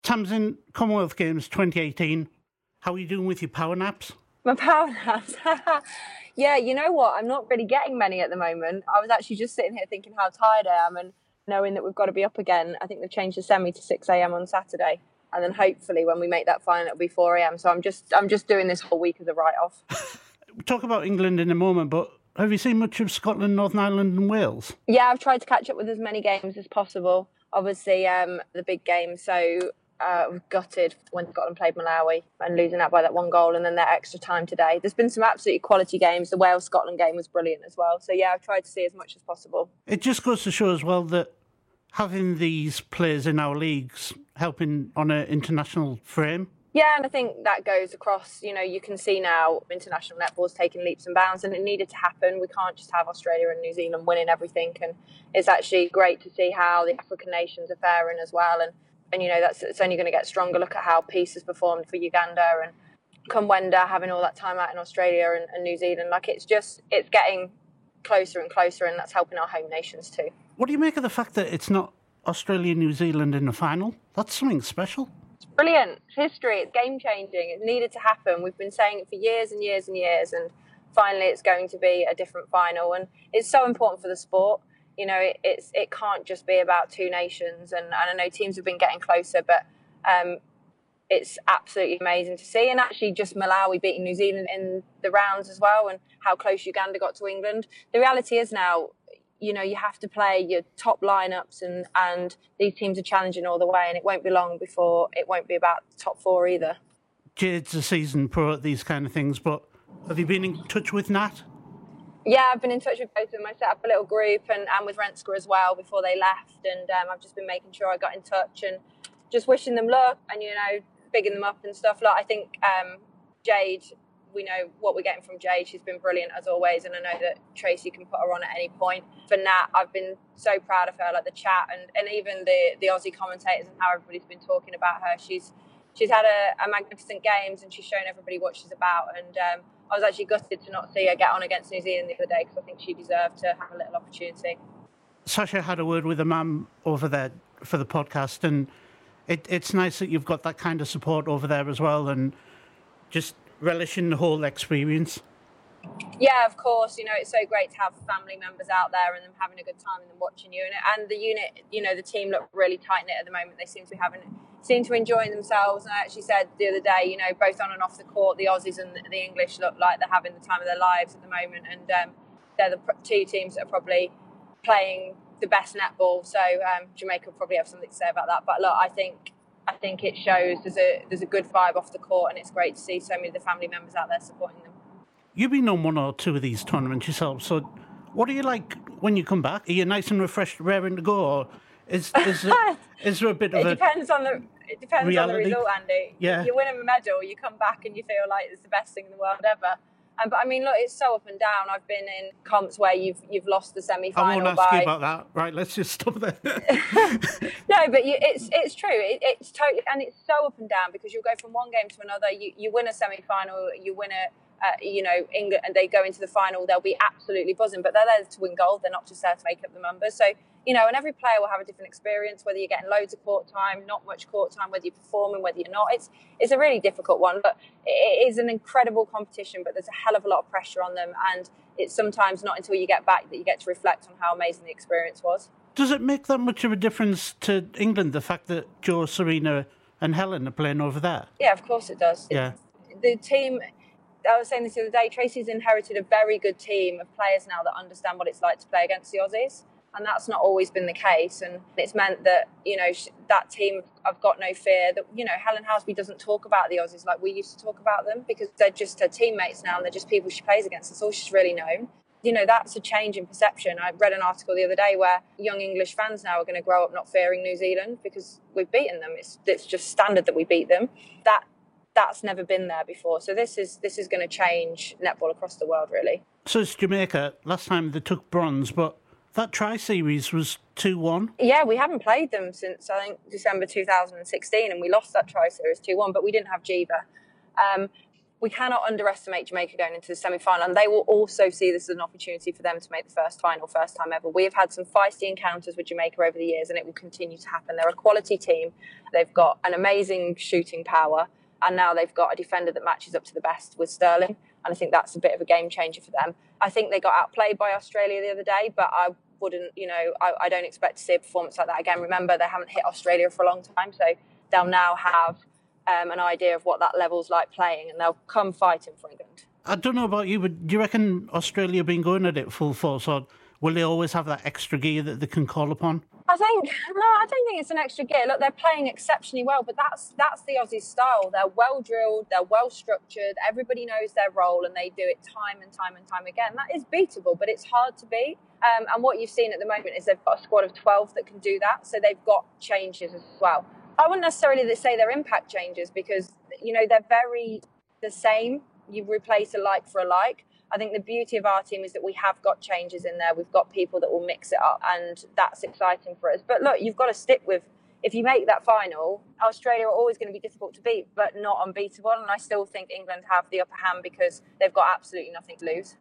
Tamsin, Commonwealth Games 2018. How are you doing with your power naps? My power naps? Yeah, you know what? I'm not really getting many at the moment. I was actually just sitting here thinking how tired I am and knowing that we've got to be up again. I think they've changed the semi to 6 a.m. on Saturday. And then hopefully when we make that final, it'll be 4 a.m. So I'm just doing this whole week as a write-off. We'll talk about England in a moment, but have you seen much of Scotland, Northern Ireland and Wales? Yeah, I've tried to catch up with as many games as possible. Obviously, the big game. So we're gutted when Scotland played Malawi and losing out by that one goal and then their extra time today. There's been some absolutely quality games. The Wales-Scotland game was brilliant as well. So, yeah, I've tried to see as much as possible. It just goes to show as well that having these players in our leagues helping on an international frame. Yeah, and I think that goes across, you can see now international netball's taking leaps and bounds and it needed to happen. We can't just have Australia and New Zealand winning everything. And it's actually great to see how the African nations are faring as well. And it's only going to get stronger. Look at how Peace has performed for Uganda and Kumwenda having all that time out in Australia and New Zealand. It's getting closer and closer, and that's helping our home nations too. What do you make of the fact that it's not Australia, New Zealand in the final? That's something special. It's brilliant. It's history. It's game-changing. It needed to happen. We've been saying it for years and years and years, and finally it's going to be a different final. And it's so important for the sport. It can't just be about two nations. And I know teams have been getting closer, but it's absolutely amazing to see. And actually just Malawi beating New Zealand in the rounds as well, and how close Uganda got to England. The reality is now, you have to play your top lineups and these teams are challenging all the way, and it won't be long before it won't be about the top four either. Jade's a seasoned pro at these kind of things, but have you been in touch with Nat? Yeah, I've been in touch with both of them. I set up a little group and with Renska as well before they left, and I've just been making sure I got in touch and just wishing them luck and, bigging them up and stuff. I think Jade, we know what we're getting from Jade. She's been brilliant as always, and I know that Tracy can put her on at any point. For Nat, I've been so proud of her, the chat and even the Aussie commentators and how everybody's been talking about her. She's had a magnificent games and she's shown everybody what she's about, and I was actually gutted to not see her get on against New Zealand the other day because I think she deserved to have a little opportunity. Sasha had a word with a mum over there for the podcast, and it's nice that you've got that kind of support over there as well, and just relishing the whole experience. Yeah, of course. It's so great to have family members out there and them having a good time and them watching you. And the unit, the team look really tight-knit at the moment. They seem to enjoy themselves. And I actually said the other day, both on and off the court, the Aussies and the English look like they're having the time of their lives at the moment. And they're the two teams that are probably playing the best netball. So Jamaica will probably have something to say about that. But look, I think it shows there's a good vibe off the court, and it's great to see so many of the family members out there supporting them. You've been on one or two of these tournaments yourself, so what are you like when you come back? Are you nice and refreshed, raring to go, or is there a bit of It depends on the result, Andy. Yeah. You win a medal, you come back and you feel like it's the best thing in the world ever. But I mean, look, it's so up and down. I've been in comps where you've lost the semi-final. I won't ask you about that. Right, let's just stop there. No, but it's true. It's totally, and it's so up and down because you'll go from one game to another. You win a semi-final, you win England, and they go into the final. They'll be absolutely buzzing, but they're there to win gold. They're not just there to make up the numbers. So and every player will have a different experience. Whether you're getting loads of court time, not much court time, whether you're performing, whether you're not. It's a really difficult one, but it is an incredible competition. But there's a hell of a lot of pressure on them, and it's sometimes not until you get back that you get to reflect on how amazing the experience was. Does it make that much of a difference to England, the fact that Jo, Serena and Helen are playing over there? Yeah, of course it does. Yeah. The team, I was saying this the other day, Tracy's inherited a very good team of players now that understand what it's like to play against the Aussies. And that's not always been the case. And it's meant that, that team, I've got no fear that, Helen Housby doesn't talk about the Aussies like we used to talk about them because they're just her teammates now and they're just people she plays against. That's all she's really known. That's a change in perception. I read an article the other day where young English fans now are going to grow up not fearing New Zealand because we've beaten them. It's just standard that we beat them. That's never been there before. So this is going to change netball across the world, really. So it's Jamaica. Last time they took bronze, but that tri-series was 2-1. Yeah, we haven't played them since, I think, December 2016, and we lost that tri-series 2-1, but we didn't have Jiva. we cannot underestimate Jamaica going into the semi-final, and they will also see this as an opportunity for them to make the first time ever. We have had some feisty encounters with Jamaica over the years, and it will continue to happen. They're a quality team. They've got an amazing shooting power, and now they've got a defender that matches up to the best with Sterling, and I think that's a bit of a game changer for them. I think they got outplayed by Australia the other day, but I don't expect to see a performance like that again. Remember, they haven't hit Australia for a long time, so they'll now have an idea of what that level's like playing, and they'll come fighting for England. I don't know about you, but do you reckon Australia been going at it full force, or will they always have that extra gear that they can call upon? I don't think it's an extra gear. Look, they're playing exceptionally well, but that's the Aussies style. They're well drilled, they're well structured, everybody knows their role, and they do it time and time and time again. That is beatable, but it's hard to beat. And what you've seen at the moment is they've got a squad of 12 that can do that, so they've got changes as well. I wouldn't necessarily say they're impact changes because, they're very the same. You replace a like for a like. I think the beauty of our team is that we have got changes in there. We've got people that will mix it up, and that's exciting for us. But look, you've got to stick with, if you make that final, Australia are always going to be difficult to beat, but not unbeatable. And I still think England have the upper hand because they've got absolutely nothing to lose.